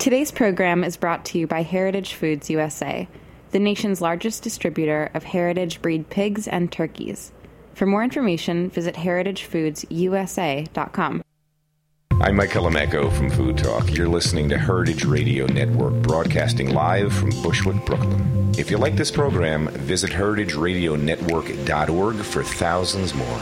Today's program is brought to you by Heritage Foods USA, the nation's largest distributor of heritage breed pigs and turkeys. For more information, visit heritagefoodsusa.com. I'm Mike Calamecco from Food Talk. You're listening to Heritage Radio Network, broadcasting live from Bushwick, Brooklyn. If you like this program, visit heritageradionetwork.org for thousands more.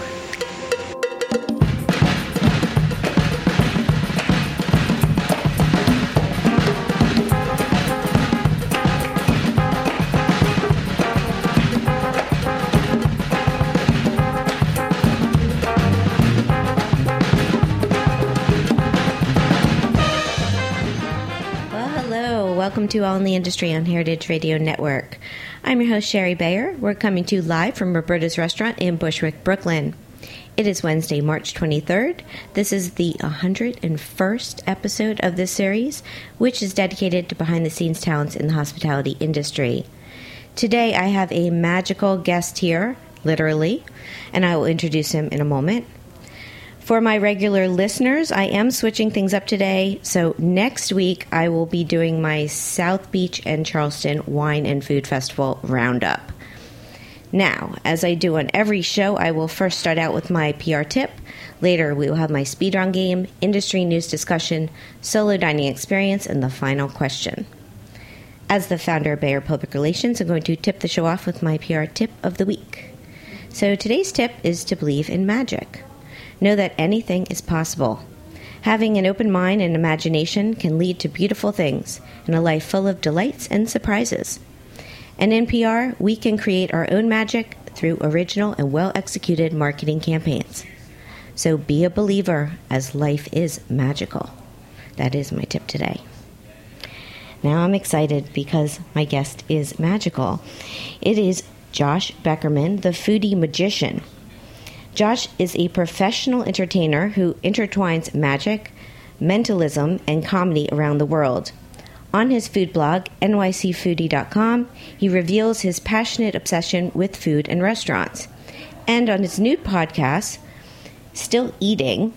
Welcome to All in the Industry on Heritage Radio Network. I'm your host, Sherry Bayer. We're coming to you live from Roberta's Restaurant in Bushwick, Brooklyn. It is Wednesday, March 23rd. This is the 101st episode of this series, which is dedicated to behind-the-scenes talents in the hospitality industry. Today, I have a magical guest here, literally, and I will introduce him in a moment. For my regular listeners, I am switching things up today, so next week I will be doing my South Beach and Charleston Wine and Food Festival Roundup. Now, as I do on every show, I will first start out with my PR tip. Later, we will have my speed round game, industry news discussion, solo dining experience, and the final question. As the founder of Bayer Public Relations, I'm going to tip the show off with my PR tip of the week. So today's tip is to believe in magic. Know that anything is possible. Having an open mind and imagination can lead to beautiful things and a life full of delights and surprises. And in PR, we can create our own magic through original and well-executed marketing campaigns. So be a believer, as life is magical. That is my tip today. Now I'm excited because my guest is magical. It is Josh Beckerman, the foodie magician. Josh is a professional entertainer who intertwines magic, mentalism, and comedy around the world. On his food blog, nycfoodie.com, he reveals his passionate obsession with food and restaurants. And on his new podcast, Still Eating,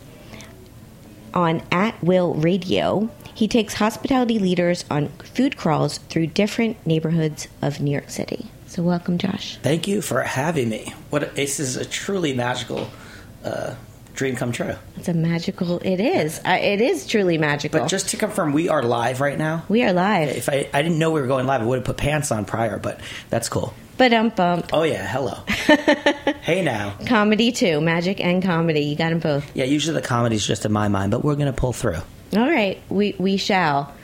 on At Will Radio, he takes hospitality leaders on food crawls through different neighborhoods of New York City. So welcome, Josh. Thank you for having me. This is a truly magical dream come true. It is. It is truly magical. But just to confirm, we are live right now? We are live. If I didn't know we were going live, I would have put pants on prior, but that's cool. Ba-dum-bump. Oh, yeah. Hello. Hey, now. Comedy, too. Magic and comedy. You got them both. Yeah, usually the comedy's just in my mind, but we're going to pull through. All right. We shall.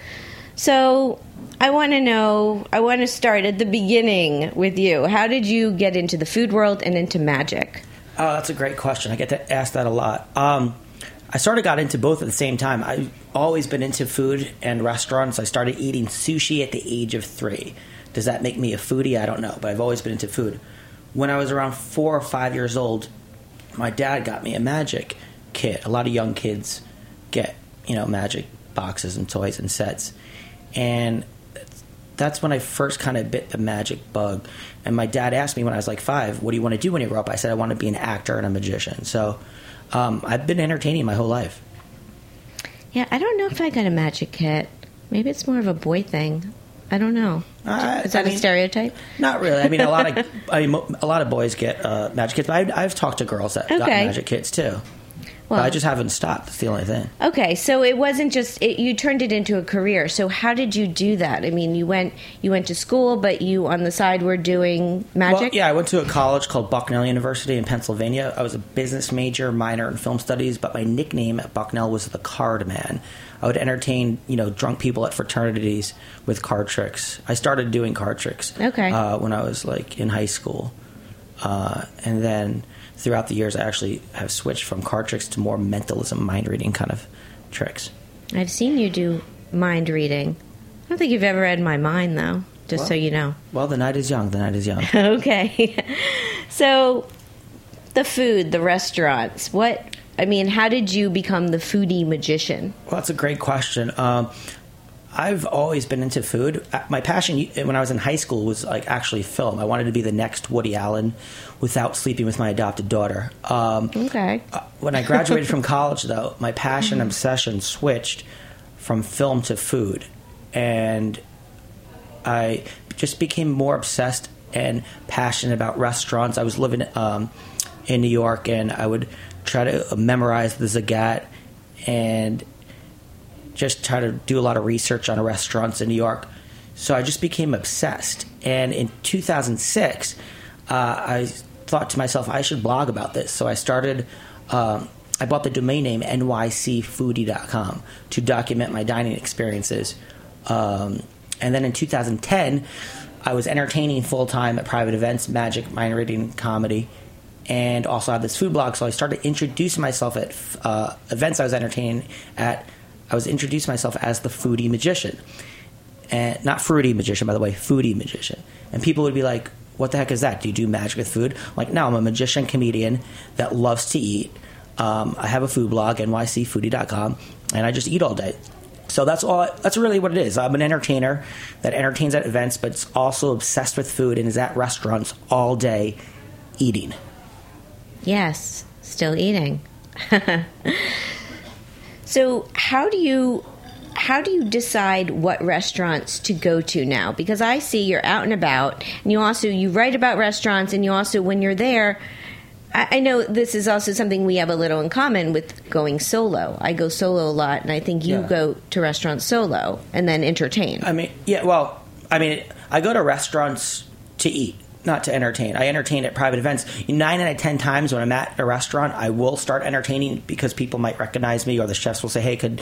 So I want to start at the beginning with you. How did you get into the food world and into magic? Oh, that's a great question. I get to ask that a lot. I sort of got into both at the same time. I've always been into food and restaurants. I started eating sushi at the age of 3. Does that make me a foodie? I don't know, but I've always been into food. When I was around 4 or 5 years old, my dad got me a magic kit. A lot of young kids get, magic boxes and toys and sets. And that's when I first kind of bit the magic bug. And my dad asked me when I was like 5, what do you want to do when you grow up? I said, I want to be an actor and a magician. So I've been entertaining my whole life. Yeah, I don't know if I got a magic kit. Maybe it's more of a boy thing. I don't know. Is that a stereotype? Not really. I mean, a lot of boys get magic kits. But I've talked to girls that got magic kits too. Well, but I just haven't stopped. That's the only thing. Okay, so it wasn't just you turned it into a career. So how did you do that? I mean, you went to school, but you on the side were doing magic. Well, yeah, I went to a college called Bucknell University in Pennsylvania. I was a business major, minor in film studies, but my nickname at Bucknell was the Card Man. I would entertain, drunk people at fraternities with card tricks. I started doing card tricks when I was in high school, and then throughout the years, I actually have switched from card tricks to more mentalism, mind reading kind of tricks. I've seen you do mind reading. I don't think you've ever read my mind, though. So you know. Well, the night is young. Okay, so the food, the restaurants. How did you become the foodie magician? Well, that's a great question. I've always been into food. My passion when I was in high school was actually film. I wanted to be the next Woody Allen without sleeping with my adopted daughter. When I graduated from college, though, my passion and obsession switched from film to food. and I just became more obsessed and passionate about restaurants. I was living in New York, and I would try to memorize the Zagat and just try to do a lot of research on restaurants in New York. So I just became obsessed. And in 2006, I thought to myself, I should blog about this. So I started, I bought the domain name nycfoodie.com to document my dining experiences. And then in 2010, I was entertaining full-time at private events, magic, mind reading, comedy, and also had this food blog. So I started introducing myself at events I was entertaining at. I was introducing myself as the foodie magician. And not fruity magician, by the way, foodie magician. And people would be like, what the heck is that? Do you do magic with food? I'm like, no, I'm a magician comedian that loves to eat. I have a food blog, nycfoodie.com, and I just eat all day. So that's really what it is. I'm an entertainer that entertains at events, but is also obsessed with food and is at restaurants all day eating. Yes, still eating. So how do you decide what restaurants to go to now? Because I see you're out and about, and you write about restaurants, and you also, when you're there, I know this is also something we have a little in common with going solo. I go solo a lot, and I think you go to restaurants solo and then entertain. I go to restaurants to eat, not to entertain. I entertain at private events. 9 out of 10 times when I'm at a restaurant, I will start entertaining because people might recognize me, or the chefs will say, "Hey, could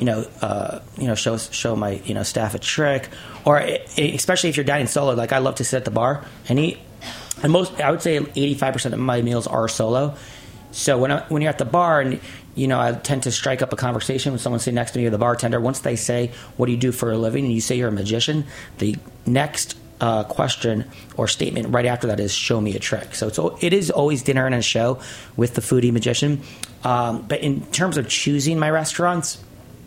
show my staff a trick?" Or especially if you're dining solo, like I love to sit at the bar and eat. And I would say 85% of my meals are solo. So when you're at the bar and I tend to strike up a conversation with someone sitting next to me or the bartender. Once they say, "What do you do for a living?" and you say you're a magician, the next question or statement right after that is, "Show me a trick." So it is always dinner and a show with the foodie magician. But in terms of choosing my restaurants,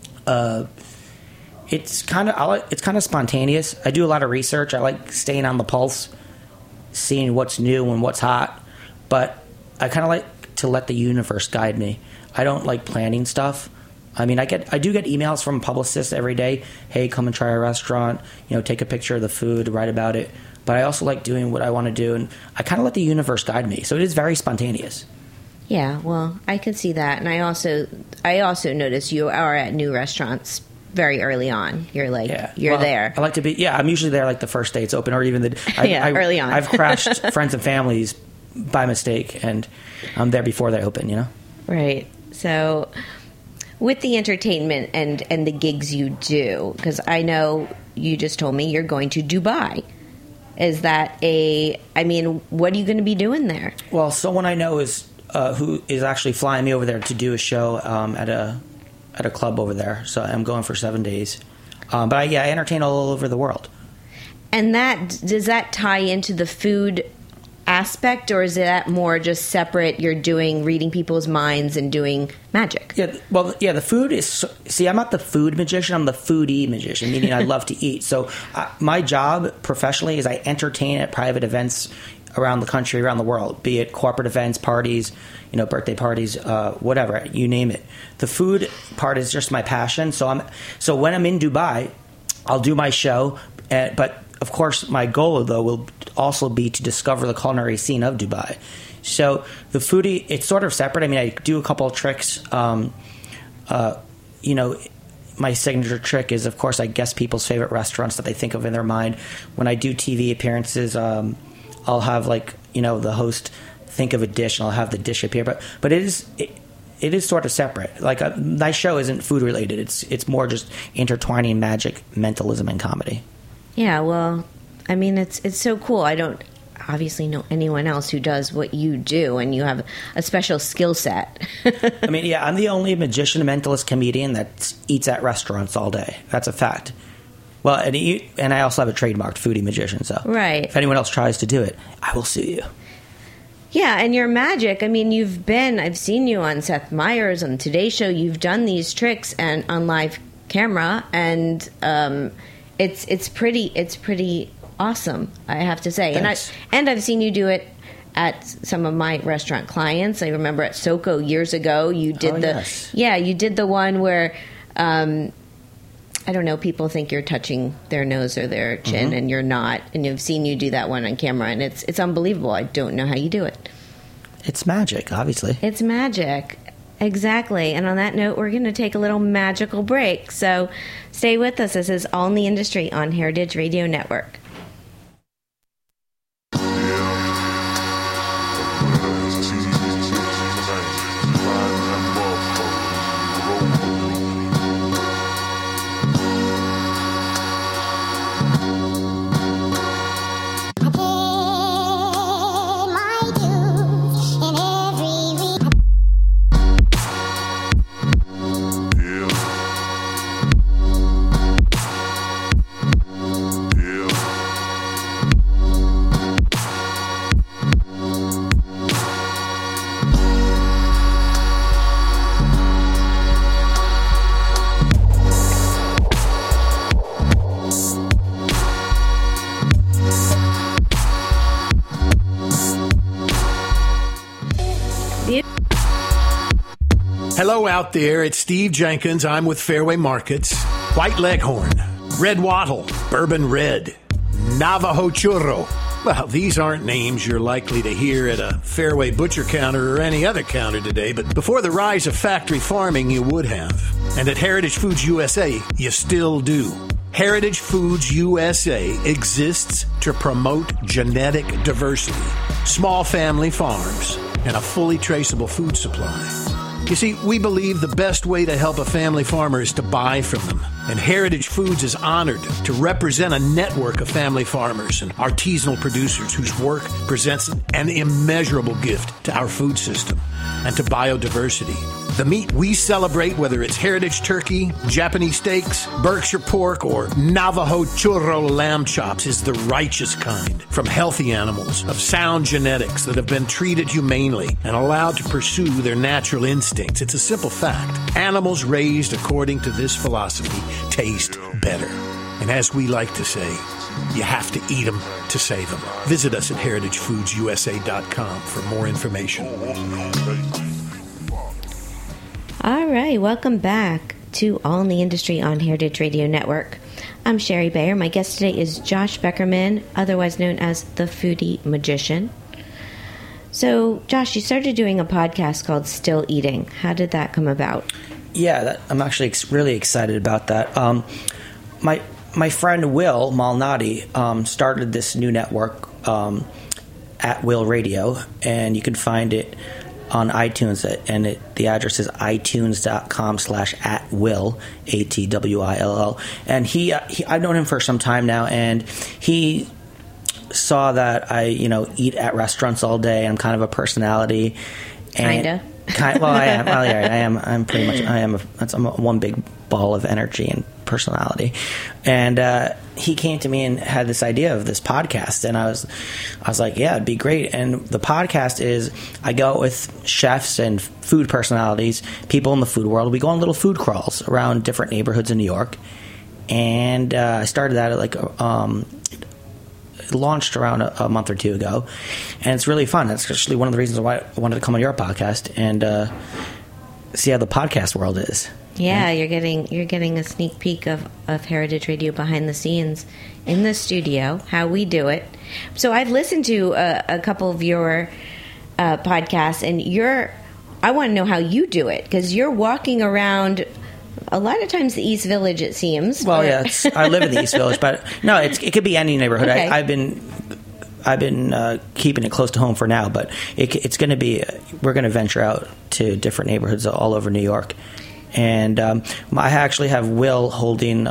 it's kind of spontaneous. I do a lot of research. I like staying on the pulse, seeing what's new and what's hot. But I kind of like to let the universe guide me. I don't like planning stuff. I mean, I do get emails from publicists every day. Hey, come and try our restaurant. Take a picture of the food, write about it. But I also like doing what I want to do, and I kind of let the universe guide me. So it is very spontaneous. Yeah, well, I can see that, and I also notice you are at new restaurants very early on. You're there. I like to be. Yeah, I'm usually there like the first day it's open, or even early on. I've crashed friends and families by mistake, and I'm there before they open. Right. So, with the entertainment and the gigs you do, because I know you just told me you're going to Dubai. Is that what are you going to be doing there? Well, someone I know is who is actually flying me over there to do a show at a club over there. So I'm going for 7 days. But I entertain all over the world. And does that tie into the food aspect, or is that more just separate? You're reading people's minds and doing magic. Yeah, well, the food is. See, I'm not the food magician. I'm the foodie magician, meaning I love to eat. So my job professionally is I entertain at private events around the country, around the world, be it corporate events, parties, birthday parties, whatever, you name it. The food part is just my passion. So when I'm in Dubai, I'll do my show, but of course, my goal, though, will also be to discover the culinary scene of Dubai. So the foodie, it's sort of separate. I mean, I do a couple of tricks. My signature trick is, of course, I guess people's favorite restaurants that they think of in their mind. When I do TV appearances, I'll have, the host think of a dish, and I'll have the dish appear. But it is sort of separate. Like, my show isn't food-related. It's more just intertwining magic, mentalism, and comedy. Yeah, well, I mean, it's so cool. I don't obviously know anyone else who does what you do, and you have a special skill set. I mean, yeah, I'm the only magician, mentalist, comedian that eats at restaurants all day. That's a fact. Well, and I also have a trademarked foodie magician, so right. If anyone else tries to do it, I will sue you. Yeah, and your magic, I mean, I've seen you on Seth Meyers, on Today Show, you've done these tricks and on live camera, and it's pretty awesome, I have to say. Thanks. And I've seen you do it at some of my restaurant clients. I remember at Soko years ago, you did you did the one where I don't know, people think you're touching their nose or their chin, and you're not. And I've seen you do that one on camera, and it's unbelievable. I don't know how you do it. It's magic, obviously. It's magic. Exactly. And on that note, we're going to take a little magical break. So stay with us. This is All in the Industry on Heritage Radio Network. Hello out there, it's Steve Jenkins. I'm with Fairway Markets. White Leghorn, Red Wattle, Bourbon Red, Navajo Churro. Well, these aren't names you're likely to hear at a Fairway butcher counter or any other counter today, but before the rise of factory farming, you would have. And at Heritage Foods USA, you still do. Heritage Foods USA exists to promote genetic diversity, small family farms, and a fully traceable food supply. You see, we believe the best way to help a family farmer is to buy from them. And Heritage Foods is honored to represent a network of family farmers and artisanal producers whose work presents an immeasurable gift to our food system and to biodiversity. The meat we celebrate, whether it's heritage turkey, Japanese steaks, Berkshire pork, or Navajo churro lamb chops, is the righteous kind from healthy animals of sound genetics that have been treated humanely and allowed to pursue their natural instincts. It's a simple fact. Animals raised according to this philosophy taste better. And as we like to say, you have to eat them to save them. Visit us at heritagefoodsusa.com for more information. All right, welcome back to All in the Industry on Heritage Radio Network. I'm Sherry Bayer. My guest today is Josh Beckerman, otherwise known as the Foodie Magician. So, Josh, you started doing a podcast called Still Eating. How did that come about? Yeah, I'm actually really excited about that. My friend Will Malnati started this new network at Will Radio, and you can find it on iTunes, and the address is itunes.com/@will, ATWILL. And he I've known him for some time now, and he saw that I eat at restaurants all day. I'm kind of a personality. Kinda. Well, I am. Well, yeah, I am. I'm pretty much. I'm one big ball of energy and personality. And he came to me and had this idea of this podcast, and I was like, yeah, it'd be great. And the podcast is, I go out with chefs and food personalities, people in the food world. We go on little food crawls around different neighborhoods in New York, and I started that at launched around a month or two ago, and it's really fun. That's actually one of the reasons why I wanted to come on your podcast and see how the podcast world is. Yeah, you're getting a sneak peek of Heritage Radio behind the scenes in the studio, how we do it. So I've listened to a couple of your podcasts, and I want to know how you do it, because you're walking around a lot of times the East Village, it seems. Well, yeah, I live in the East Village, but no, it could be any neighborhood. Okay. I've been keeping it close to home for now, but it's going to be. We're going to venture out to different neighborhoods all over New York, and I actually have Will holding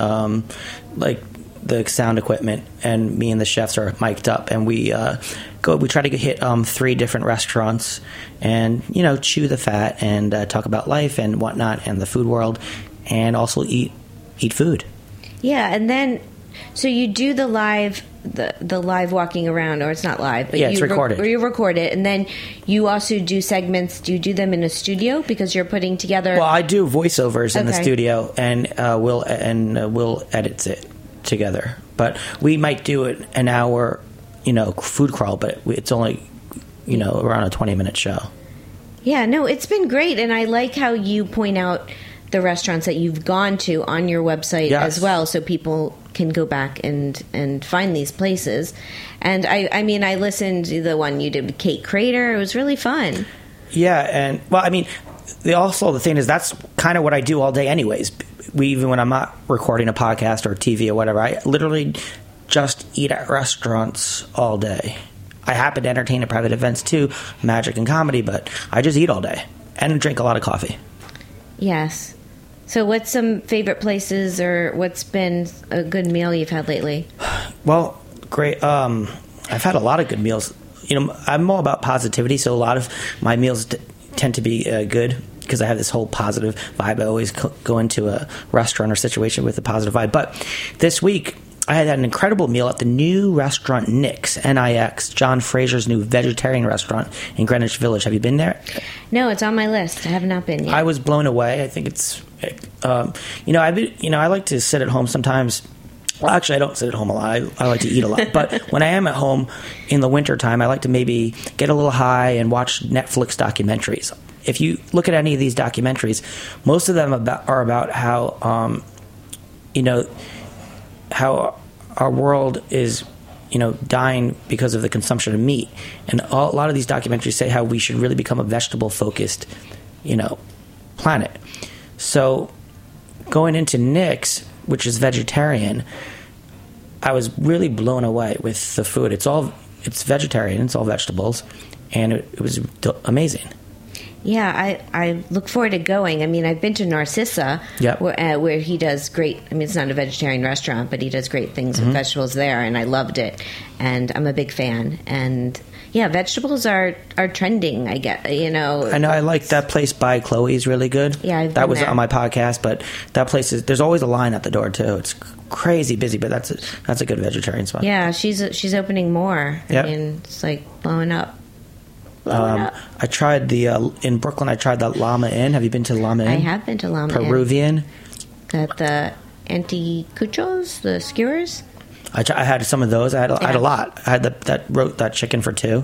the sound equipment, and me and the chefs are mic'd up, and we try to hit 3 different restaurants, and chew the fat and talk about life and whatnot and the food world. And also eat food. Yeah, and then so you do the live walking around, or it's not live, but it's recorded. You record it, and then you also do segments. Do you do them in a studio because you're putting together? Well, I do voiceovers in the studio, and Will edits it together. But we might do it an hour, food crawl, but it's only around a 20-minute show. Yeah, no, it's been great, and I like how you point out the restaurants that you've gone to on your website Yes. as well, so people can go back and find these places. And I mean, I listened to the one you did with Kate Crater. It was really fun. Yeah, and well, I mean, the thing is that's kind of what I do all day, anyways. Even when I'm not recording a podcast or TV or whatever, I literally just eat at restaurants all day. I happen to entertain at private events too, magic and comedy, but I just eat all day and drink a lot of coffee. Yes. So what's some favorite places, or what's been a good meal you've had lately? Well, great. I've had a lot of good meals. You know, I'm all about positivity, so a lot of my meals tend to be good because I have this whole positive vibe. I always go into a restaurant or situation with a positive vibe. But this week, I had an incredible meal at the new restaurant Nix, N-I-X, John Fraser's new vegetarian restaurant in Greenwich Village. Have you been there? No, it's on my list. I have not been yet. I was blown away. I think it's, I like to sit at home sometimes. Well, actually, I don't sit at home a lot. I like to eat a lot. But when I am at home in the wintertime, I like to maybe get a little high and watch Netflix documentaries. If you look at any of these documentaries, most of them are about how, how our world is, dying because of the consumption of meat. And a lot of these documentaries say how we should really become a vegetable-focused, planet. So going into Nix, which is vegetarian, I was really blown away with the food. It's vegetarian, it's all vegetables, and it was amazing. Yeah, I look forward to going. I mean, I've been to Narcissa, Yep. where he does great. I mean, it's not a vegetarian restaurant, but he does great things with vegetables there, and I loved it. And I'm a big fan. And yeah, vegetables are trending. I get, I know. I like that place by Chloe's really good. Yeah, I've that been was there. on my podcast, but that place there's always a line at the door too. It's crazy busy, but that's a good vegetarian spot. Yeah, she's opening more. Yep. I mean, it's like blowing up. I tried in Brooklyn. I tried the Llama Inn. Have you been to the Llama Inn? I have been to Llama Inn. Peruvian. Got the anticuchos, the skewers. I had some of those. I had a lot. I had that chicken for two.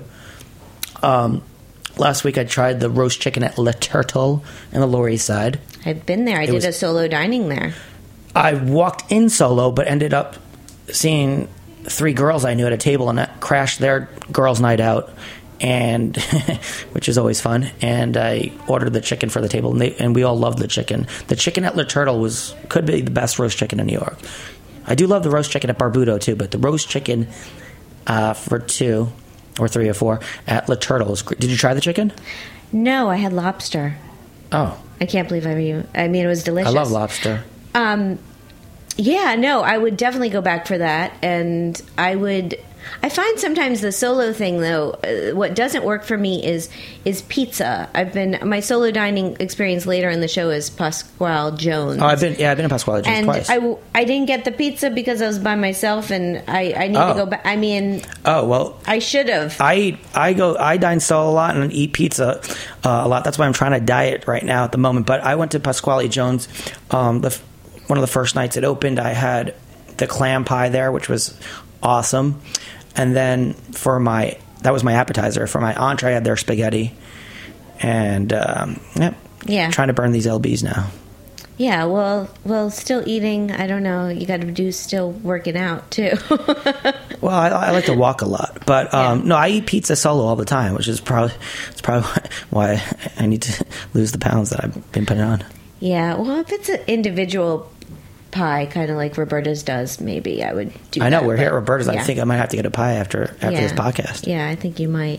Last week I tried the roast chicken at Le Turtle in the Lower East Side. I've been there. I did a solo dining there. I walked in solo, but ended up seeing 3 girls I knew at a table, and that crashed their girls' night out, and which is always fun. And I ordered the chicken for the table, and we all loved the chicken. The chicken at Le Turtle could be the best roast chicken in New York. I do love the roast chicken at Barbudo too, but the roast chicken for 2 or 3 or 4 at Le Turtle is great. Did you try the chicken? No, I had lobster. Oh, I can't believe I mean, it was delicious. I love lobster. Yeah, no, I would definitely go back for that. And I find sometimes the solo thing, though, what doesn't work for me is pizza. My solo dining experience later in the show is Pasquale Jones. Oh, I've been to Pasquale Jones twice. I didn't get the pizza because I was by myself, and I need to go back. I mean, I should have. I dine solo a lot and eat pizza a lot. That's why I'm trying to diet right now at the moment. But I went to Pasquale Jones one of the first nights it opened. I had the clam pie there, which was awesome. And then that was my appetizer. For my entree, I had their spaghetti. And, yeah. Trying to burn these LBs now. Yeah, well, still eating, I don't know, you got to do still working out, too. Well, I like to walk a lot. But, no, I eat pizza solo all the time, which is probably why I need to lose the pounds that I've been putting on. Yeah, well, if it's an individual pie, kind of like Roberta's does, maybe I would do that. I know, we're here at Roberta's. Yeah. I think I might have to get a pie after this podcast. Yeah, I think you might.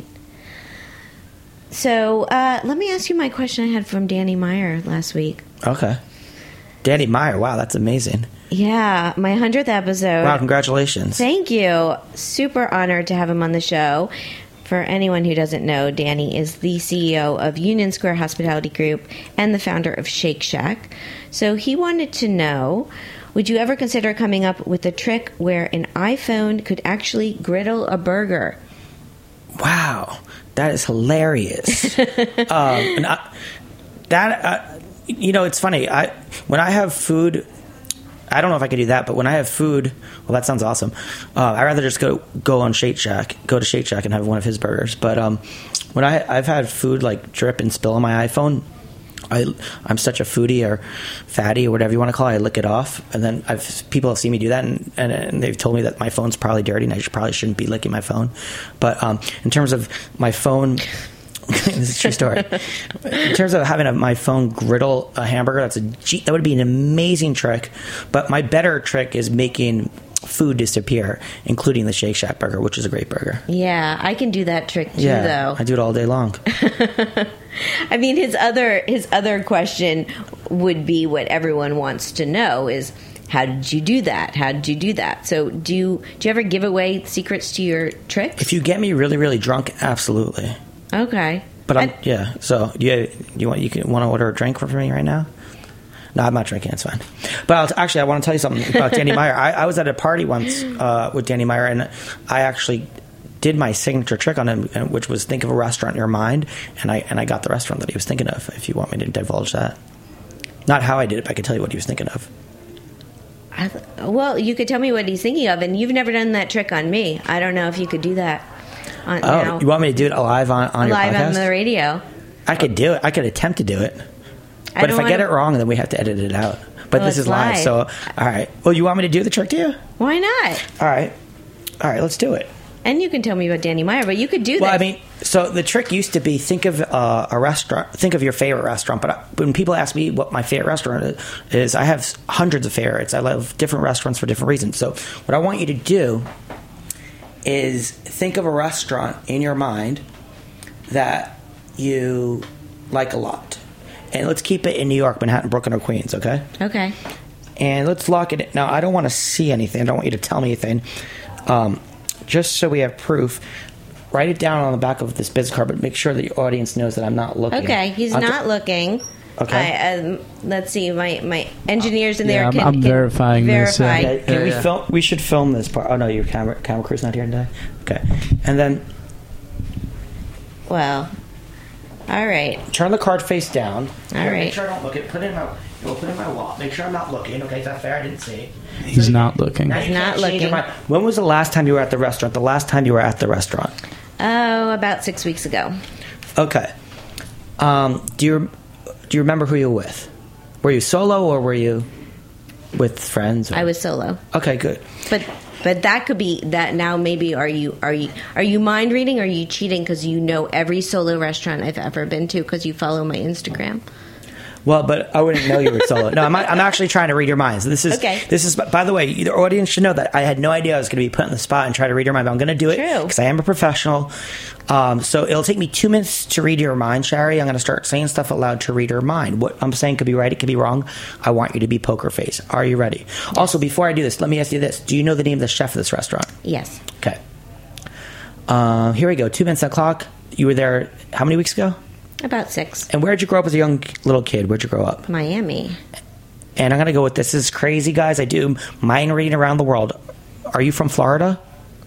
So, let me ask you my question I had from Danny Meyer last week. Okay. Danny Meyer, wow, that's amazing. Yeah, my 100th episode. Wow, congratulations. Thank you. Super honored to have him on the show. For anyone who doesn't know, Danny is the CEO of Union Square Hospitality Group and the founder of Shake Shack. So he wanted to know, would you ever consider coming up with a trick where an iPhone could actually griddle a burger? Wow, that is hilarious. It's funny. When I have food, I don't know if I could do that, but when I have food, well, that sounds awesome. I'd rather just go to Shake Shack and have one of his burgers. But when I've had food like drip and spill on my iPhone, I'm such a foodie or fatty or whatever you want to call it. I lick it off, and then people have seen me do that, and they've told me that my phone's probably dirty, and I probably shouldn't be licking my phone. But in terms of my phone, this is a true story. In terms of having my phone griddle a hamburger, that would be an amazing trick. But my better trick is making food disappear, including the Shake Shack burger, which is a great burger. Yeah, I can do that trick too, though. I do it all day long. I mean, his other question would be what everyone wants to know is, how did you do that? How did you do that? So do you ever give away secrets to your tricks? If you get me really, really drunk, absolutely. Okay. But So do you want to order a drink for me right now? No, I'm not drinking. It's fine. But I want to tell you something about Danny Meyer. I was at a party once with Danny Meyer, and I actually did my signature trick on him, which was think of a restaurant in your mind, and I got the restaurant that he was thinking of. If you want me to divulge that, not how I did it, but I can tell you what he was thinking of. Well, you could tell me what he's thinking of, and you've never done that trick on me. I don't know if you could do that. You want me to do it live on your podcast? Live on the radio. I could do it. I could attempt to do it. But if I get it wrong, then we have to edit it out. But this is live, so all right. Well, you want me to do the trick to you? Why not? All right, let's do it. And you can tell me about Danny Meyer, but you could do that. Well, I mean, so the trick used to be think of a restaurant, think of your favorite restaurant. But when people ask me what my favorite restaurant is, I have hundreds of favorites. I love different restaurants for different reasons. So what I want you to do is think of a restaurant in your mind that you like a lot. And let's keep it in New York, Manhattan, Brooklyn, or Queens, okay? Okay. And let's lock it in. Now, I don't want to see anything. I don't want you to tell me anything. Just so we have proof, write it down on the back of this business card, but make sure that your audience knows that I'm not looking. Okay, he's not looking. Okay. Let's see, my engineers in there can I'm verifying this. Okay. Can we film? We should film this part. Oh, no, your camera crew's not here today? Okay. And then... Well... All right. Turn the card face down. All right. Make sure I don't look at. Put it in my wallet. Make sure I'm not looking. Okay, is that fair? I didn't see. He's not looking. He's not looking. When was the last time you were at the restaurant? The last time you were at the restaurant? Oh, about 6 weeks ago. Okay. Do you remember who you were with? Were you solo or were you with friends? I was solo. Okay, good. But that could be that now. Maybe are you mind reading? Or are you cheating because you know every solo restaurant I've ever been to because you follow my Instagram? Well, but I wouldn't know you were solo. No, I'm actually trying to read your minds. This is okay. This is, by the way, the audience should know that I had no idea I was going to be put on the spot and try to read your mind. But I'm going to do it because I am a professional. So it'll take me 2 minutes to read your mind, Shari. I'm going to start saying stuff aloud to read your mind. What I'm saying could be right, it could be wrong. I want you to be poker face. Are you ready? Yes. Also, before I do this, let me ask you this: do you know the name of the chef of this restaurant? Yes. Okay. Here we go. 2 minutes on the clock. You were there how many weeks ago? About 6. And where'd you grow up as a young little kid? Where'd you grow up? Miami. And I'm going to go with this. This is crazy, guys. I do mind reading around the world. Are you from Florida?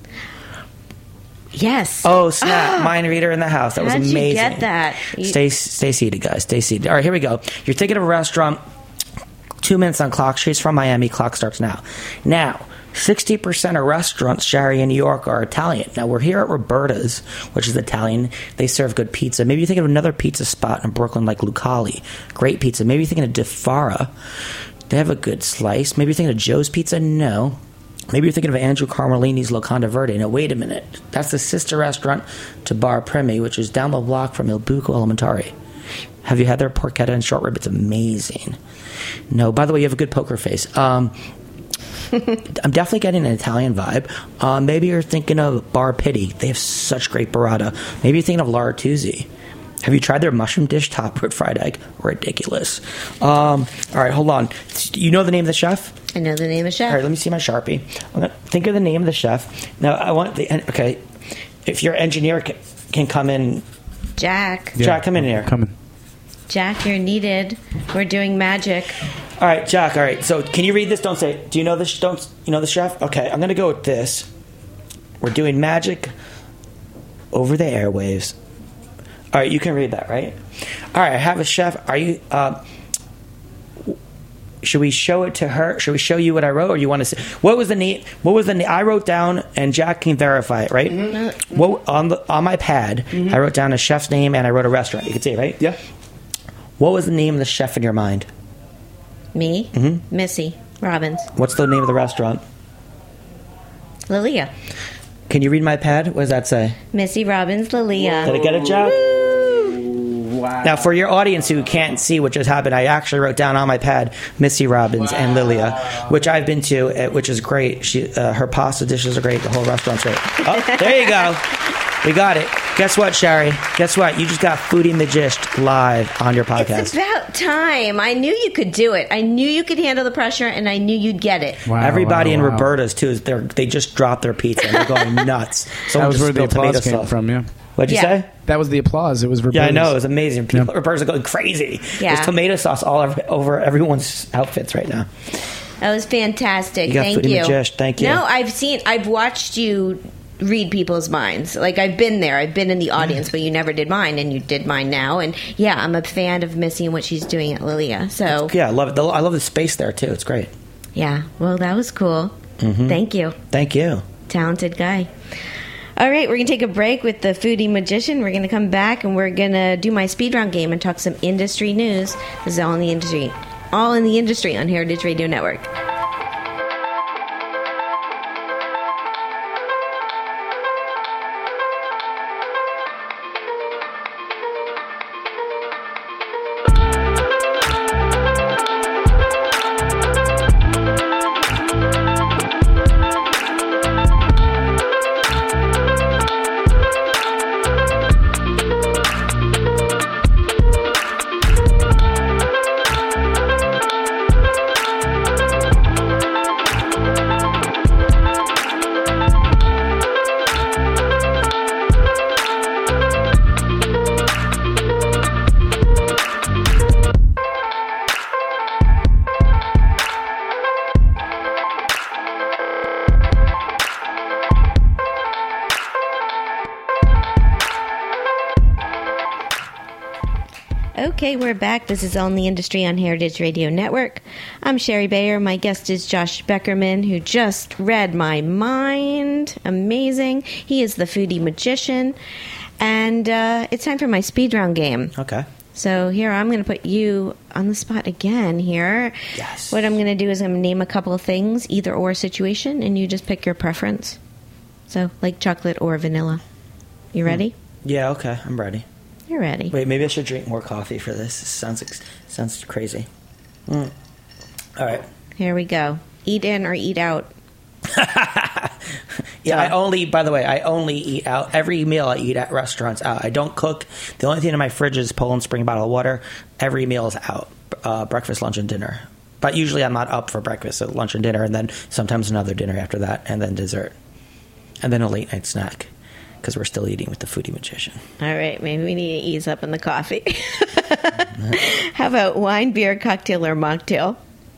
Yes. Oh, snap. Mind reader in the house. That was amazing. How'd you get that? Stay seated, guys. Stay seated. All right, here we go. You're thinking of a restaurant. 2 minutes on clock. She's from Miami. Clock starts now. Now, 60% of restaurants, Shari, in New York are Italian. Now, we're here at Roberta's, which is Italian. They serve good pizza. Maybe you're thinking of another pizza spot in Brooklyn like Lucali. Great pizza. Maybe you're thinking of DeFara. They have a good slice. Maybe you're thinking of Joe's Pizza. No. Maybe you're thinking of Andrew Carmelini's Locanda Verde. Now, wait a minute. That's the sister restaurant to Bar Premi, which is down the block from Il Buco Elementare. Have you had their porchetta and short rib? It's amazing. No. By the way, you have a good poker face. I'm definitely getting an Italian vibe. Maybe you're thinking of Bar Pitti. They have such great burrata. Maybe you're thinking of Laura Tuzzi. Have you tried their mushroom dish topped with fried egg? Ridiculous. All right, hold on. You know the name of the chef? I know the name of the chef. All right, let me see my Sharpie. I'm gonna think of the name of the chef. Now, I want the... Okay, if your engineer can come in... Jack. Yeah, Jack, come in here. Come in. Jack, you're needed. We're doing magic. All right, Jack. All right. So, can you read this? Don't say it. Do you know this? Don't you know the chef? Okay, I'm gonna go with this. We're doing magic over the airwaves. All right, you can read that, right? All right, I have a chef. Are you? Should we show it to her? Should we show you what I wrote, or you want to see? What was the name? What was the name? I wrote down, and Jack can verify it, right? Mm-hmm. What on my pad? Mm-hmm. I wrote down a chef's name, and I wrote a restaurant. You can see it, right? Yeah. What was the name of the chef in your mind? Me? Missy Robbins. What's the name of the restaurant? Lilia. Can you read my pad? What does that say? Missy Robbins, Lilia. Did I get it, Jack? Wow. Now, for your audience who can't see what just happened, I actually wrote down on my pad Missy Robbins and Lilia, which I've been to, which is great. Her pasta dishes are great. The whole restaurant's great. Oh, there you go. We got it. Guess what, Sherry? Guess what? You just got Foodie Magist live on your podcast. It's about time. I knew you could do it. I knew you could handle the pressure, and I knew you'd get it. Wow, Everybody in wow. Roberta's, too, they just dropped their pizza, and they're going nuts. That Someone was just where the spilled tomato applause came sauce. from, yeah. What'd you Yeah. say? That was the applause. It was Yeah, I Roberta's. know. It was amazing. People, Yeah. Roberta's are going crazy. Yeah. There's tomato sauce all over everyone's outfits right now. That was fantastic. You got Thank Foodie you. Magist. Thank you. No, I've watched you read people's minds. Like, I've been there. I've been in the audience, but you never did mine, and you did mine now. And yeah, I'm a fan of Missy and what she's doing at Lilia. So Yeah, I love it. I love the space there, too. It's great. yeah, well, that was cool. Thank you. Thank you. Talented guy. All right, we're going to take a break with the Foodie Magician. We're going to come back, and we're going to do my speed round game and talk some industry news. This is All in the Industry. All in the Industry on Heritage Radio Network. Okay, we're back. This is All in the Industry on Heritage Radio Network. I'm Sherry Bayer. My guest is Josh Beckerman, who just read my mind. Amazing. He is the Foodie Magician. And it's time for my speed round game. Okay. So here, I'm going to put you on the spot again here. Yes. What I'm going to do is I'm going to name a couple of things, either or situation, and you just pick your preference. So, like chocolate or vanilla. You ready? Yeah, okay. I'm ready. You're ready. Wait, maybe I should drink more coffee for this. This sounds crazy. All right. Here we go. Eat in or eat out. Yeah, I only eat out. Every meal I eat at restaurants out. I don't cook. The only thing in my fridge is Poland Spring bottle of water. Every meal is out. Breakfast, lunch, and dinner. But usually I'm not up for breakfast, so lunch and dinner, and then sometimes another dinner after that, and then dessert. And then a late night snack, because we're still eating with the Foodie Magician. All right, maybe we need to ease up on the coffee. How about wine, beer, cocktail, or mocktail?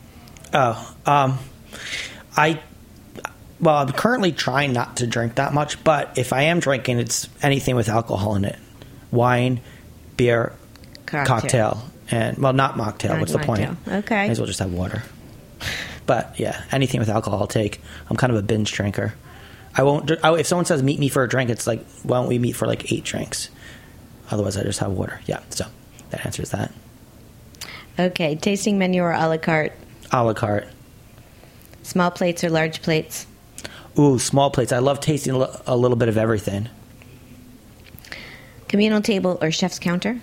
I'm currently trying not to drink that much, but if I am drinking, it's anything with alcohol in it. Wine, beer, cocktail. And, well, not mocktail. Not What's the point? mocktail. Okay. May as well just have water. But, yeah, anything with alcohol I'll take. I'm kind of a binge drinker. If someone says meet me for a drink, it's like, why don't we meet for like 8 drinks? Otherwise, I just have water. Yeah, so that answers that. Okay, tasting menu or a la carte? A la carte. Small plates or large plates? Ooh, small plates. I love tasting a little bit of everything. Communal table or chef's counter?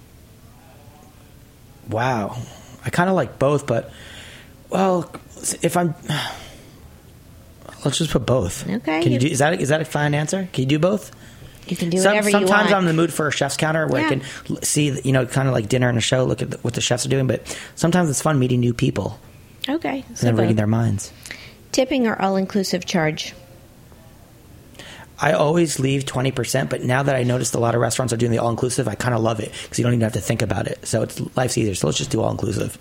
Wow. I kind of like both, but, well, if I'm... Let's just put both. Okay. Can you do? Is that a fine answer? Can you do both? You can do whatever you want. Sometimes I'm in the mood for a chef's counter where Yeah. I can see, kind of like dinner and a show, look at what the chefs are doing. But sometimes it's fun meeting new people Okay. and then reading their minds. Tipping or all-inclusive charge? I always leave 20%, but now that I noticed a lot of restaurants are doing the all-inclusive, I kind of love it because you don't even have to think about it. So life's easier. So let's just do all-inclusive.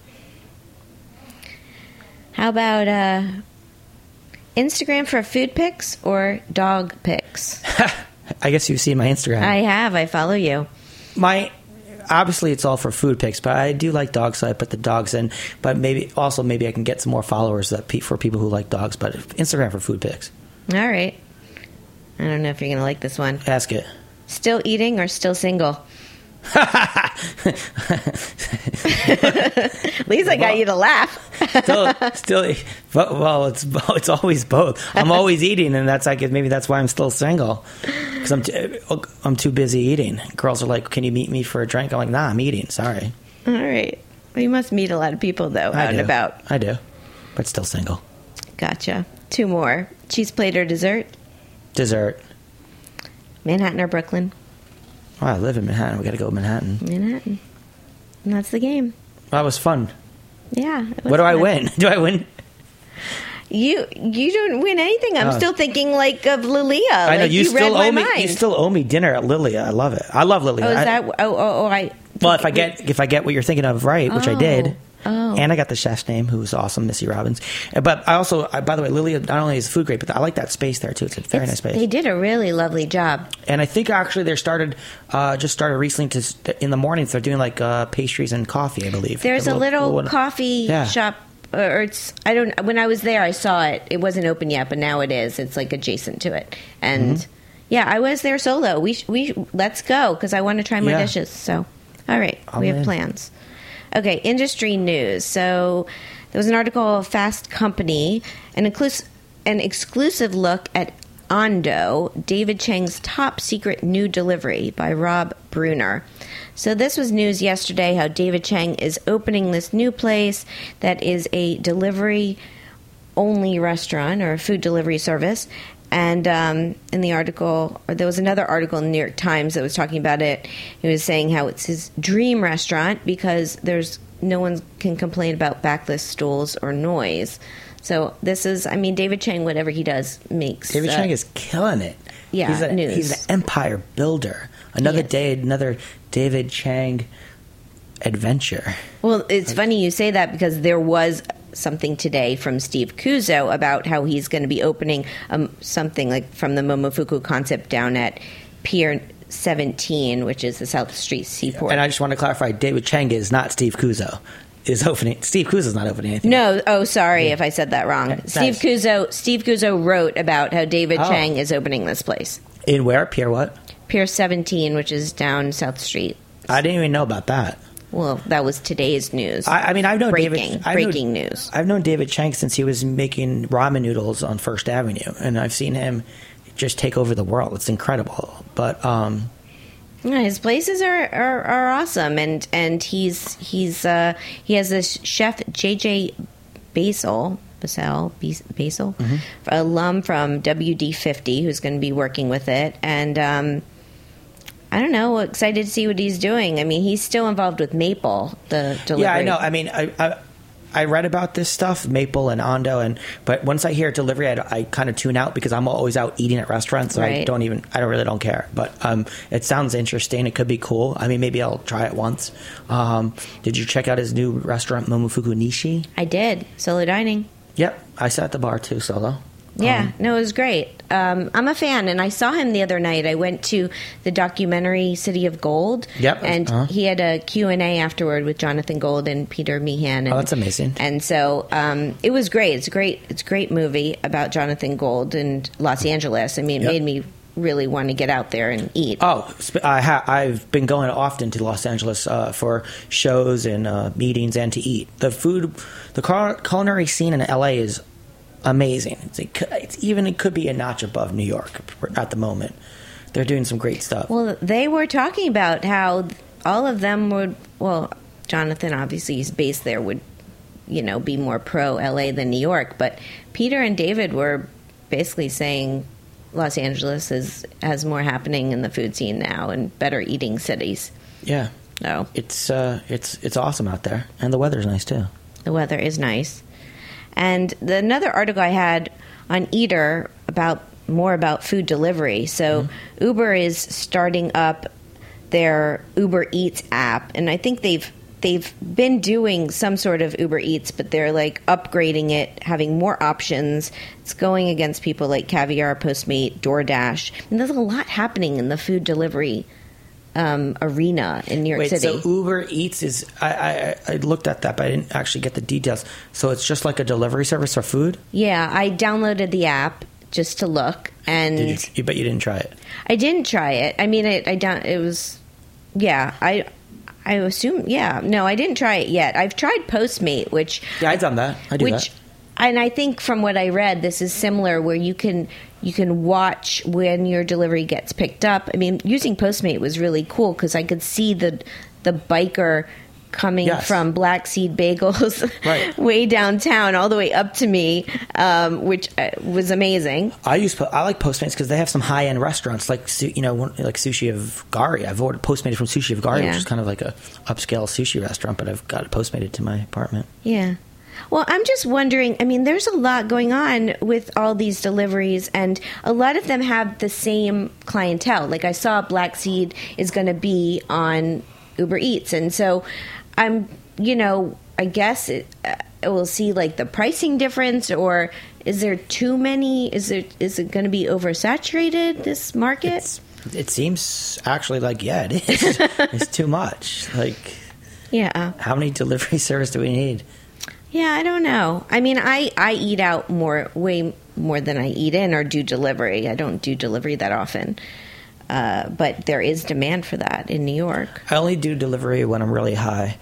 How about Instagram for food pics or dog pics? I guess you've seen my Instagram. I have. I follow you. Obviously it's all for food pics, but I do like dogs, so I put the dogs in. But maybe I can get some more followers for people who like dogs. But Instagram for food pics. All right. I don't know if you're going to like this one. Ask it. Still eating or still single? At least I got you to laugh. still, well, it's always both. I'm always eating, and that's maybe that's why I'm still single, because I'm too busy eating. Girls are like, "Can you meet me for a drink?" I'm like, "Nah, I'm eating. Sorry." All right. Well, you must meet a lot of people though, out and about. I do, but still single. Gotcha. 2 more: cheese plate or dessert? Dessert. Manhattan or Brooklyn? Oh, I live in Manhattan. We got to go to Manhattan. Manhattan. And that's the game. That was fun. Yeah. What do I win? Do I win? You don't win anything. I'm still thinking like of Lilia. I know you still read owe my me. mind. You still owe me dinner at Lilia. I love it. I love Lilia. Oh, is that? I. Well, if I get what you're thinking of right, which I did. Oh. And I got the chef's name, who was awesome, Missy Robbins. But I also, by the way, Lilia not only is food great, but I like that space there too. It's a very nice space. They did a really lovely job. And I think actually they just started recently in the mornings. They're doing like pastries and coffee, I believe. There's a little coffee shop. Or it's when I was there, I saw it. It wasn't open yet, but now it is. It's like adjacent to it. And yeah, I was there solo. We let's go because I want to try more dishes. So, all right, we have plans. Okay, industry news. So there was an article of Fast Company, an exclusive look at Ando, David Chang's top secret new delivery by Rob Bruner. So this was news yesterday how David Chang is opening this new place that is a delivery-only restaurant or a food delivery service. And in the article, or there was another article in the New York Times that was talking about it. He was saying how it's his dream restaurant because no one can complain about backless stools or noise. So this is, David Chang, whatever he does, makes... David Chang is killing it. Yeah, he's an empire builder. Another David Chang adventure. Well, it's funny you say that because there was something today from Steve Kuzo about how he's going to be opening something like from the Momofuku concept down at Pier 17, which is the South Street Seaport. And I just want to clarify, David Chang is not Steve Kuzo. Steve Kuzo's not opening anything. No, sorry if I said that wrong. Okay, Steve Kuzo wrote about how David Chang is opening this place. In where? Pier what? Pier 17, which is down South Street. I didn't even know about that. Well, that was today's news. I've known breaking news. I've known David Chang since he was making ramen noodles on First Avenue, and I've seen him just take over the world. It's incredible. But his places are awesome, and he has this chef JJ Basil, alum from WD-50, who's going to be working with it, and. I don't know. Excited to see what he's doing. He's still involved with Maple, the delivery. Yeah, I know. I read about this stuff, Maple and Ando, but once I hear delivery, I kind of tune out because I'm always out eating at restaurants. So right. I really don't care. But it sounds interesting. It could be cool. Maybe I'll try it once. Did you check out his new restaurant, Momofuku Nishi? I did. Solo dining. Yep, I sat at the bar too, solo. Yeah, it was great. I'm a fan, and I saw him the other night. I went to the documentary City of Gold, and he had a Q&A afterward with Jonathan Gold and Peter Meehan. And, that's amazing. And so it was great. It's a great movie about Jonathan Gold and Los Angeles. It made me really want to get out there and eat. Oh, I've been going often to Los Angeles for shows and meetings and to eat. The culinary scene in LA is amazing. It could be a notch above New York at the moment. They're doing some great stuff. Well, they were talking about how all of them would. Well, Jonathan obviously is based there would, be more pro LA than New York. But Peter and David were basically saying Los Angeles has more happening in the food scene now and better eating cities. Yeah. So it's awesome out there, and the weather's nice too. The weather is nice. And another article I had on Eater about food delivery. So Uber is starting up their Uber Eats app, and I think they've been doing some sort of Uber Eats, but they're like upgrading it, having more options. It's going against people like Caviar, Postmate, DoorDash, and there's a lot happening in the food delivery arena in New York City. So Uber Eats is I looked at that, but I didn't actually get the details. So it's just like a delivery service for food? Yeah, I downloaded the app just to look, and but you didn't try it. I didn't try it. It was Yeah, I assume. Yeah, no, I didn't try it yet. I've tried Postmate, which Yeah, I've done that. I do that. And I think from what I read, this is similar, where you can watch when your delivery gets picked up. I mean, using Postmate was really cool because I could see the biker coming Yes. from Black Seed Bagels Right. way downtown all the way up to me, which was amazing. I like Postmates because they have some high end restaurants like Sushi of Gari. I've ordered Postmated from Sushi of Gari, Yeah. which is kind of like a upscale sushi restaurant, but I've got it Postmated to my apartment. Yeah. Well, I'm just wondering, I mean, there's a lot going on with all these deliveries, and a lot of them have the same clientele. Like I saw Black Seed is going to be on Uber Eats, and so I'm, I guess we'll see like the pricing difference, or is there too many? Is it going to be oversaturated, this market? It seems actually like, yeah, it is. It's too much. Like, Yeah. how many delivery service do we need? Yeah, I don't know. I mean, I eat out way more than I eat in or do delivery. I don't do delivery that often. But there is demand for that in New York. I only do delivery when I'm really high.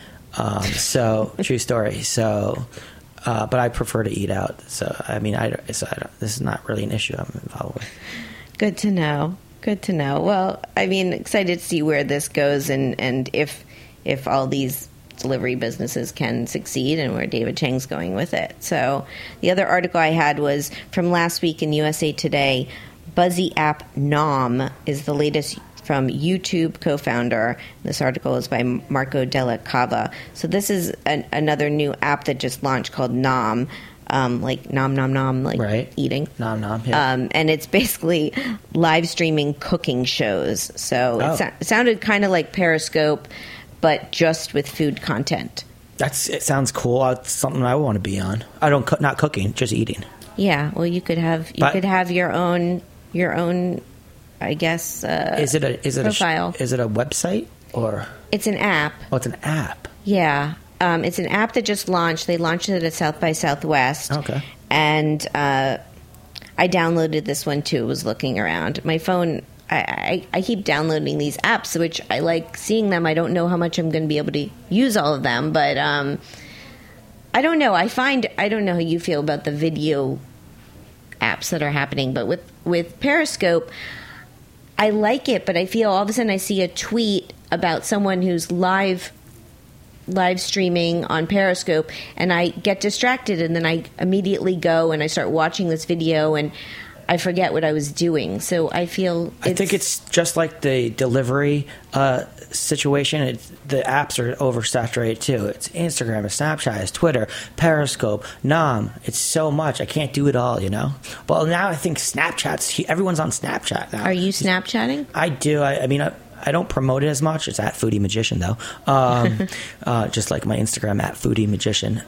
So, true story. So, but I prefer to eat out. So, I mean, this is not really an issue I'm involved with. Good to know. Good to know. Well, I mean, excited to see where this goes and if all these delivery businesses can succeed and where David Chang's going with it. So the other article I had was from last week in USA Today. Buzzy app Nom is the latest from YouTube co-founder. This article is by Marco Della Cava. So this is another new app that just launched called Nom, like nom nom nom, like right. eating. Nom nom, yeah. And it's basically live streaming cooking shows. So it sounded kind of like Periscope, but just with food content. It sounds cool. It's something I want to be on. I don't not cooking, just eating. Yeah, well, you could have your own, I guess. Is it profile? Is it a website or? It's an app. Oh, it's an app. Yeah, it's an app that just launched. They launched it at South by Southwest. Okay. And I downloaded this one too. Was looking around my phone. I keep downloading these apps, which I like seeing them. I don't know how much I'm going to be able to use all of them, but I don't know. I don't know how you feel about the video apps that are happening, but with Periscope, I like it, but I feel all of a sudden I see a tweet about someone who's live streaming on Periscope, and I get distracted, and then I immediately go and I start watching this video, and I forget what I was doing. So I feel I think it's just like the delivery situation. The apps are oversaturated too. It's Instagram, it's Snapchat, it's Twitter, Periscope, Nom. It's so much. I can't do it all, Well, now I think Snapchat's. Everyone's on Snapchat now. Are you Snapchatting? I do. I mean, I don't promote it as much. It's at Foodie Magician though. Just like my Instagram at Foodie Magician.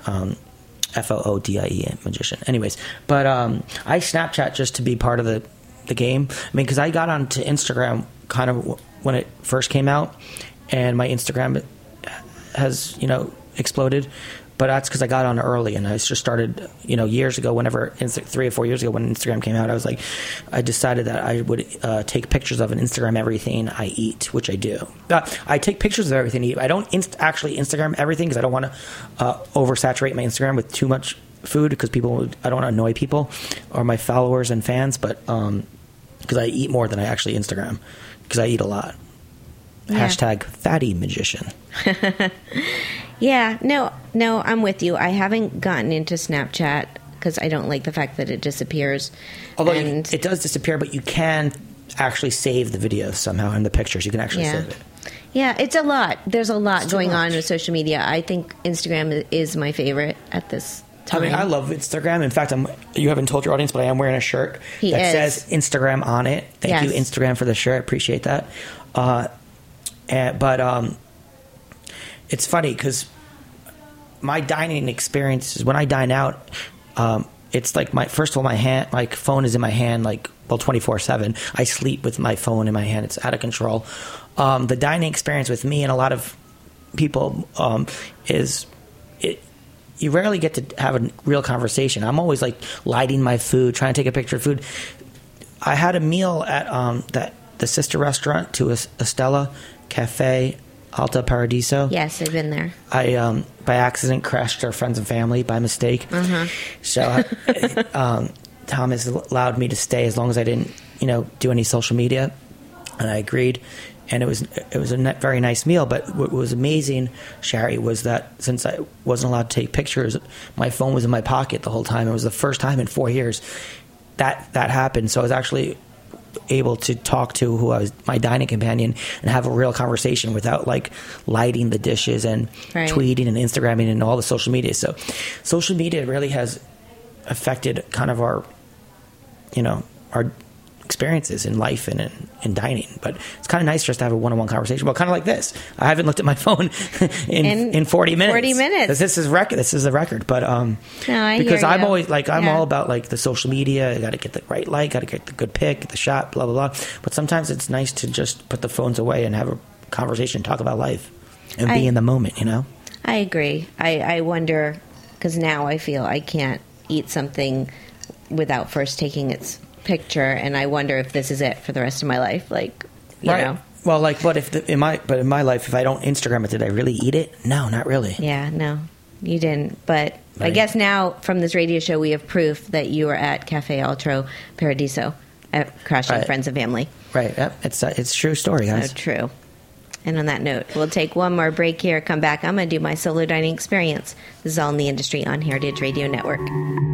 FOODIE magician. Anyways, but I Snapchat just to be part of the game. I mean, because I got onto Instagram kind of when it first came out, and my Instagram has exploded. But that's because I got on early, and I just started years ago. Whenever 3 or 4 years ago, when Instagram came out, I decided that I would take pictures of and Instagram everything I eat, which I do. I take pictures of everything I eat. I don't actually Instagram everything because I don't want to oversaturate my Instagram with too much food because I don't want to annoy people or my followers and fans. But because I eat more than I actually Instagram because I eat a lot. Yeah. Hashtag fatty magician. Yeah, no, I'm with you. I haven't gotten into Snapchat because I don't like the fact that it disappears. Although it does disappear, but you can actually save the videos somehow and the pictures. You can actually save it. Yeah, it's a lot. There's a lot going on with social media. I think Instagram is my favorite at this time. I mean, I love Instagram. In fact, you haven't told your audience, but I am wearing a shirt that says Instagram on it. Thank you, Instagram, for the shirt. I appreciate that. But it's funny because my dining experience is when I dine out, it's like my phone is in my hand 24/7. I sleep with my phone in my hand. It's out of control. The dining experience with me and a lot of people you rarely get to have a real conversation. I'm always lighting my food, trying to take a picture of food. I had a meal at the sister restaurant to Estella, Cafe Alta Paradiso. Yes, I've been there. I, by accident, crashed our friends and family by mistake. So Tom has allowed me to stay as long as I didn't, do any social media, and I agreed. And it was a very nice meal. But what was amazing, Sherry, was that since I wasn't allowed to take pictures, my phone was in my pocket the whole time. It was the first time in 4 years that happened. So I was actually able to talk to who I was, my dining companion, and have a real conversation without like lighting the dishes and tweeting and Instagramming and all the social media. So social media really has affected kind of our experiences in life and in dining. But it's kind of nice just to have a one-on-one conversation. Well, kind of like this. I haven't looked at my phone in 40 minutes. 40 minutes. This is record. This is a record. But because I'm always like I'm all about like the social media. You got to get the right light. Got to get the good pic, the shot, blah blah blah. But sometimes it's nice to just put the phones away and have a conversation, talk about life, and be in the moment. I agree. I wonder, because now I feel I can't eat something without first taking its picture, and I wonder if this is it for the rest of my life. Like, you know. Well, like, but in my life, if I don't Instagram it, did I really eat it? No, not really. Yeah, no, you didn't. But I guess now from this radio show, we have proof that you were at Cafe Alta Paradiso at Crashing Friends and Family. Right. Yep. It's a true story, guys. Oh, true. And on that note, we'll take one more break here. Come back. I'm going to do my solo dining experience. This is All in the Industry on Heritage Radio Network.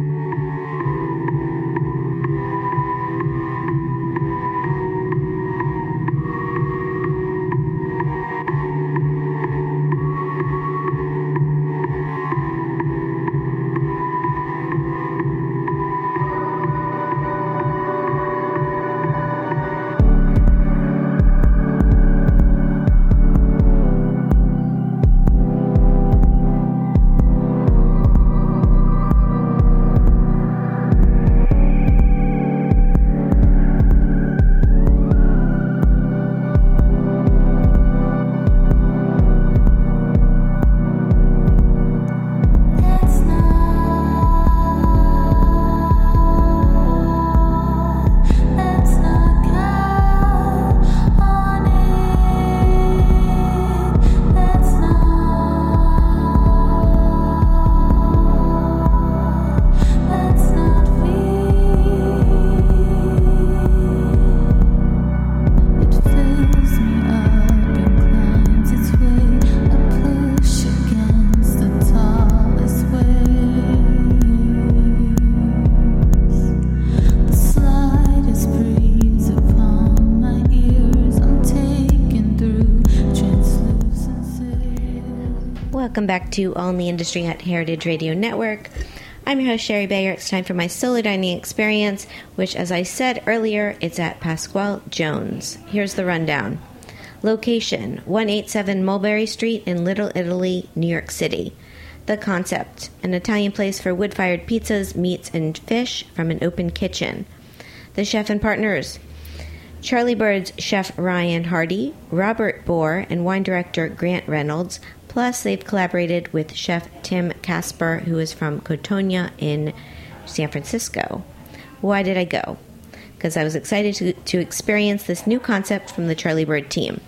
Welcome back to All in the Industry at Heritage Radio Network. I'm your host, Sherry Bayer. It's time for my solo dining experience, which, as I said earlier, it's at Pasquale Jones. Here's the rundown. Location, 187 Mulberry Street in Little Italy, New York City. The concept, an Italian place for wood-fired pizzas, meats, and fish from an open kitchen. The chef and partners, Charlie Bird's chef Ryan Hardy, Robert Bohr, and wine director Grant Reynolds. Plus, they've collaborated with chef Tim Casper, who is from Cotonia in San Francisco. Why did I go? Because I was excited to experience this new concept from the Charlie Bird team.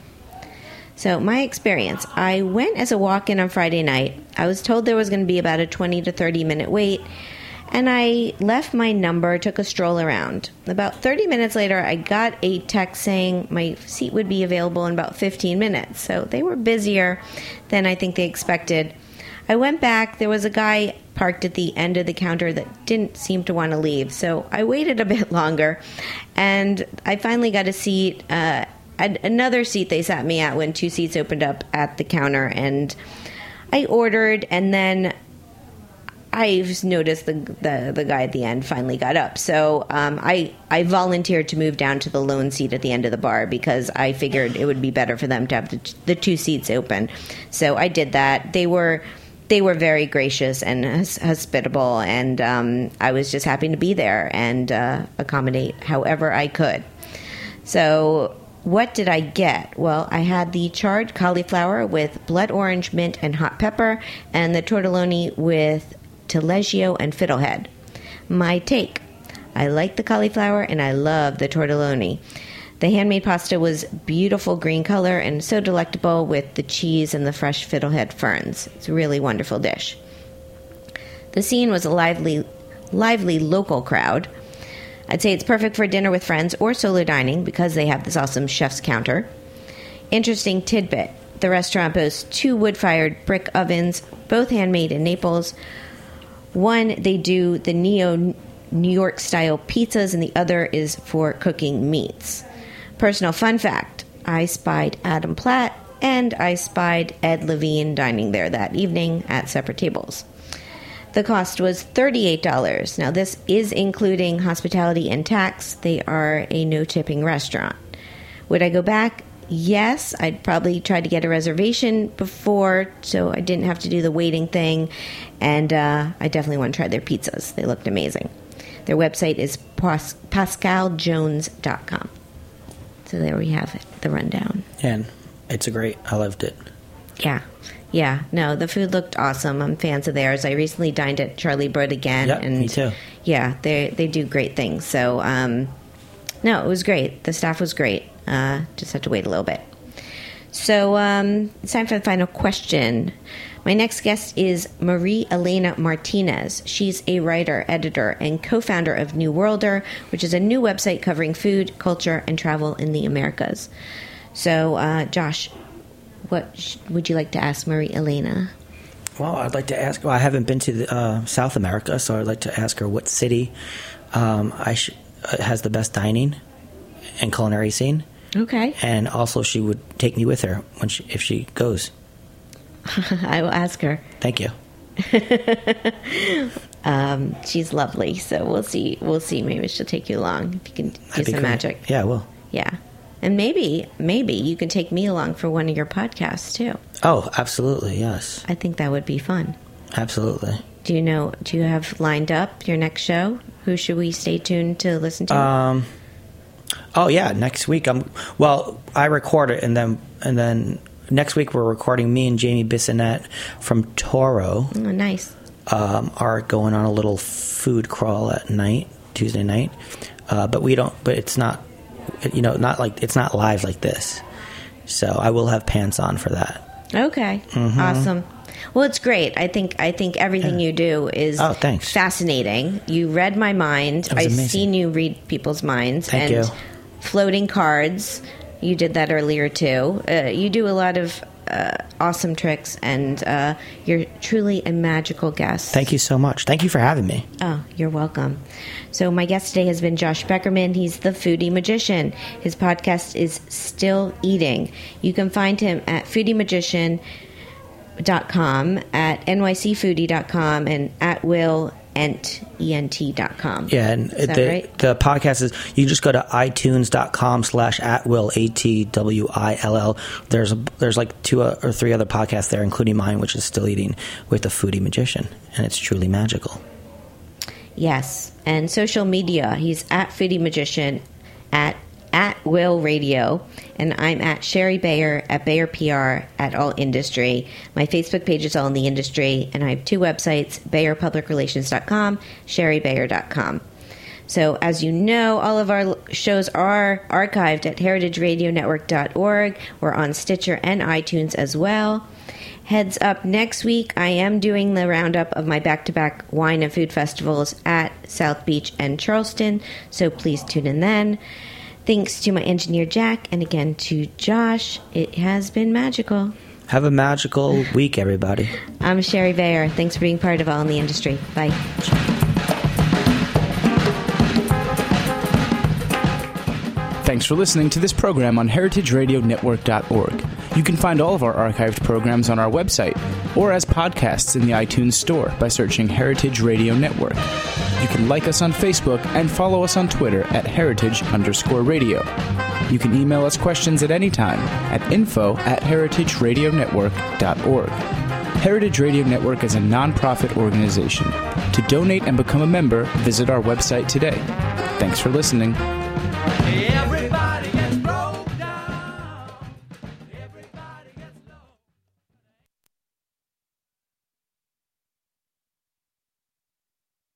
So, my experience. I went as a walk-in on Friday night. I was told there was going to be about a 20 to 30 minute wait, and I left my number, took a stroll around. About 30 minutes later, I got a text saying my seat would be available in about 15 minutes. So they were busier than I think they expected. I went back. There was a guy parked at the end of the counter that didn't seem to want to leave. So I waited a bit longer, and I finally got a seat, another seat they sat me at when two seats opened up at the counter. And I ordered, and then I just noticed the guy at the end finally got up. So I volunteered to move down to the lone seat at the end of the bar because I figured it would be better for them to have the two seats open. So I did that. They were very gracious and hospitable, and I was just happy to be there and accommodate however I could. So what did I get? Well, I had the charred cauliflower with blood orange, mint, and hot pepper, and the tortellini with taleggio and fiddlehead. My take: I like the cauliflower and I love the tortellini. The handmade pasta was beautiful green color and so delectable with the cheese and the fresh fiddlehead ferns. It's a really wonderful dish. The scene was a lively local crowd. I'd say it's perfect for dinner with friends or solo dining because they have this awesome chef's counter. Interesting tidbit. The restaurant boasts 2 wood-fired brick ovens, both handmade in Naples. One, they do the New York-style pizzas, and the other is for cooking meats. Personal fun fact, I spied Adam Platt and I spied Ed Levine dining there that evening at separate tables. The cost was $38. Now, this is including hospitality and tax. They are a no-tipping restaurant. Would I go back? Yes. I'd probably try to get a reservation before so I didn't have to do the waiting thing. And I definitely want to try their pizzas. They looked amazing. Their website is pascaljones.com. So there we have it, the rundown. And it's I loved it. Yeah. No, the food looked awesome. I'm fans of theirs. I recently dined at Charlie Broad again. Yeah, and me too. Yeah, they do great things. So, no, it was great. The staff was great. Just had to wait a little bit. So, it's time for the final question. My next guest is Marie Elena Martinez. She's a writer, editor, and co-founder of New Worlder, which is a new website covering food, culture, and travel in the Americas. So, Josh, what would you like to ask Marie Elena? Well, I'd like to ask. Well, I haven't been to South America, so I'd like to ask her what city has the best dining and culinary scene. Okay. And also, she would take me with her if she goes. I will ask her. Thank you. She's lovely, so we'll see. Maybe she'll take you along if you can do some magic. Yeah, I will. Yeah. And maybe you can take me along for one of your podcasts too. Oh, absolutely, yes. I think that would be fun. Absolutely. Do you have lined up your next show? Who should we stay tuned to listen to? Oh yeah, next week I record it and then next week we're recording me and Jamie Bissonette from Toro. Oh, nice. Are going on a little food crawl at night, Tuesday night. But it's not it's not live like this. So I will have pants on for that. Okay. Mm-hmm. Awesome. Well, it's great. I think everything you do is fascinating. You read my mind. I've seen you read people's minds. Thank you. Floating cards. You did that earlier too. You do a lot of awesome tricks, and you're truly a magical guest. Thank you so much. Thank you for having me. Oh, you're welcome. So my guest today has been Josh Beckerman. He's the Foodie Magician. His podcast is Still Eating. You can find him at foodiemagician.com, at nycfoodie.com, and at willent.com. Yeah, and right? The podcast is, you just go to itunes.com/atwill, ATWILL. There's like 2 or 3 other podcasts there, including mine, which is Still Eating with the Foodie Magician, and it's truly magical. Yes, and social media, he's at Foodie Magician, at Will Radio, and I'm at Sherry Bayer at Bayer PR at All Industry. My Facebook page is All in the Industry, and I have 2 websites, BayerPublicRelations.com, SherryBayer.com. So, as you know, all of our shows are archived at heritageradionetwork.org. We're on Stitcher and iTunes as well. Heads up, next week I am doing the roundup of my back-to-back wine and food festivals at South Beach and Charleston, so please tune in then. Thanks to my engineer, Jack, and again to Josh. It has been magical. Have a magical week, everybody. I'm Sherry Bayer. Thanks for being part of All in the Industry. Bye. Thanks for listening to this program on heritageradionetwork.org. You can find all of our archived programs on our website or as podcasts in the iTunes Store by searching Heritage Radio Network. You can like us on Facebook and follow us on Twitter at @heritage_radio. You can email us questions at any time at info@heritageradionetwork.org. Heritage Radio Network is a non-profit organization. To donate and become a member, visit our website today. Thanks for listening.